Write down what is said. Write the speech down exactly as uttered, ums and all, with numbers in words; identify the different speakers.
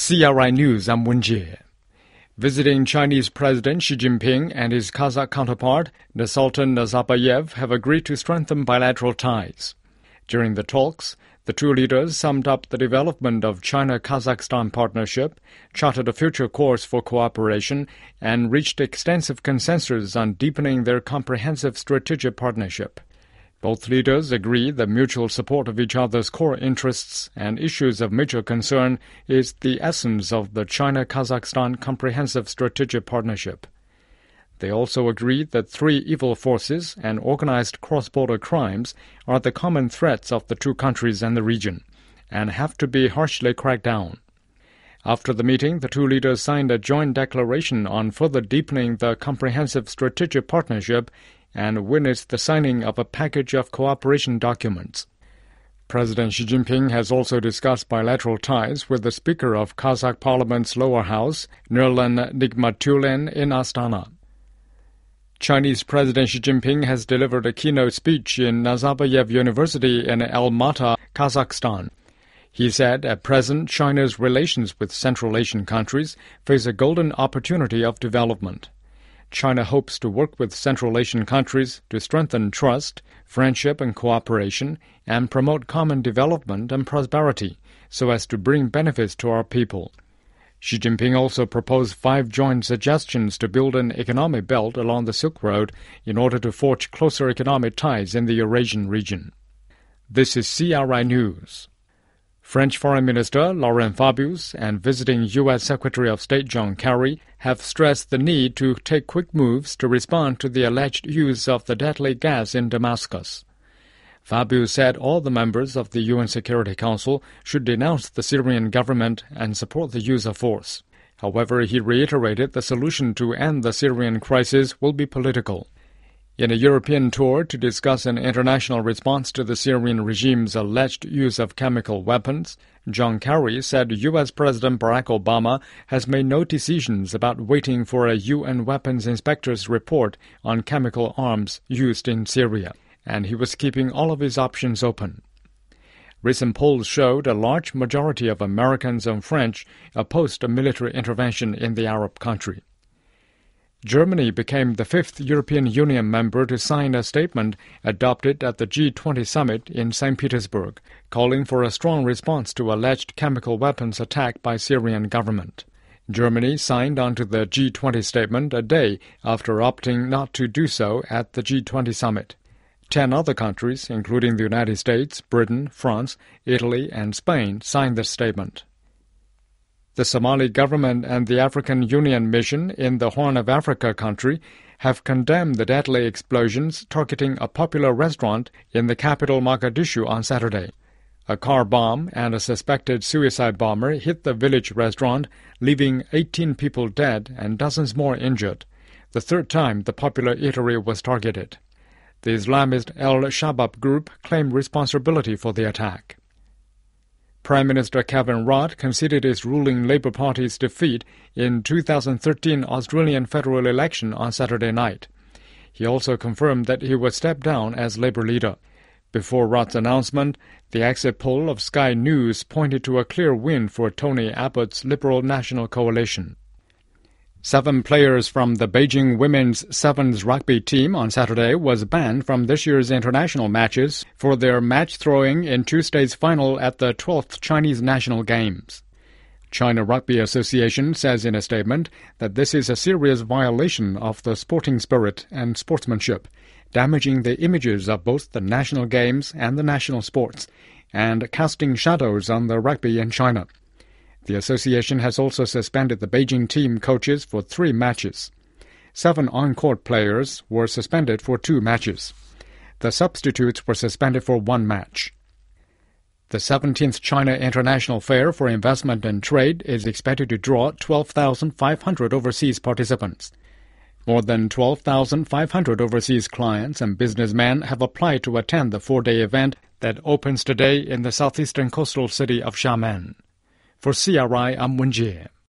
Speaker 1: C R I News, I'm Wen Jie. Visiting Chinese President Xi Jinping and his Kazakh counterpart, Nursultan Nazarbayev, have agreed to strengthen bilateral ties. During the talks, the two leaders summed up the development of China-Kazakhstan partnership, charted a future course for cooperation, and reached extensive consensus on deepening their comprehensive strategic partnership. Both leaders agree that mutual support of each other's core interests and issues of mutual concern is the essence of the China-Kazakhstan Comprehensive Strategic Partnership. They also agree that three evil forces and organized cross-border crimes are the common threats of the two countries and the region, and have to be harshly cracked down. After the meeting, the two leaders signed a joint declaration on further deepening the comprehensive strategic partnership and witnessed the signing of a package of cooperation documents. President Xi Jinping has also discussed bilateral ties with the Speaker of Kazakh Parliament's lower house, Nurlan Nigmatulen, in Astana. Chinese President Xi Jinping has delivered a keynote speech in Nazarbayev University in Almaty, Kazakhstan. He said, at present, China's relations with Central Asian countries face a golden opportunity of development. China hopes to work with Central Asian countries to strengthen trust, friendship and cooperation, and promote common development and prosperity, so as to bring benefits to our people. Xi Jinping also proposed five joint suggestions to build an economic belt along the Silk Road in order to forge closer economic ties in the Eurasian region. This is C R I News. French Foreign Minister Laurent Fabius and visiting U S Secretary of State John Kerry have stressed the need to take quick moves to respond to the alleged use of the deadly gas in Damascus. Fabius said all the members of the U N Security Council should denounce the Syrian government and support the use of force. However, he reiterated the solution to end the Syrian crisis will be political. In a European tour to discuss an international response to the Syrian regime's alleged use of chemical weapons, John Kerry said U S President Barack Obama has made no decisions about waiting for a U N weapons inspector's report on chemical arms used in Syria, and he was keeping all of his options open. Recent polls showed a large majority of Americans and French opposed a military intervention in the Arab country. Germany became the fifth European Union member to sign a statement adopted at the G twenty summit in Saint Petersburg, calling for a strong response to alleged chemical weapons attack by Syrian government. Germany signed onto the G twenty statement a day after opting not to do so at the G twenty summit. Ten other countries, including the United States, Britain, France, Italy, and Spain, signed the statement. The Somali government and the African Union mission in the Horn of Africa country have condemned the deadly explosions targeting a popular restaurant in the capital Mogadishu on Saturday. A car bomb and a suspected suicide bomber hit the village restaurant, leaving eighteen people dead and dozens more injured, the third time the popular eatery was targeted. The Islamist Al-Shabaab group claimed responsibility for the attack. Prime Minister Kevin Rudd conceded his ruling Labour Party's defeat in two thousand thirteen Australian federal election on Saturday night. He also confirmed that he would step down as Labour leader. Before Rudd's announcement, the exit poll of Sky News pointed to a clear win for Tony Abbott's Liberal National Coalition. Seven players from the Beijing women's sevens rugby team on Saturday was banned from this year's international matches for their match throwing in Tuesday's final at the twelfth Chinese National Games. China Rugby Association says in a statement that this is a serious violation of the sporting spirit and sportsmanship, damaging the images of both the national games and the national sports, and casting shadows on the rugby in China. The association has also suspended the Beijing team coaches for three matches. Seven on-court players were suspended for two matches. The substitutes were suspended for one match. The seventeenth China International Fair for Investment and Trade is expected to draw twelve thousand five hundred overseas participants. More than twelve thousand five hundred overseas clients and businessmen have applied to attend the four-day event that opens today in the southeastern coastal city of Xiamen. For C R I, I'm Wen Jie.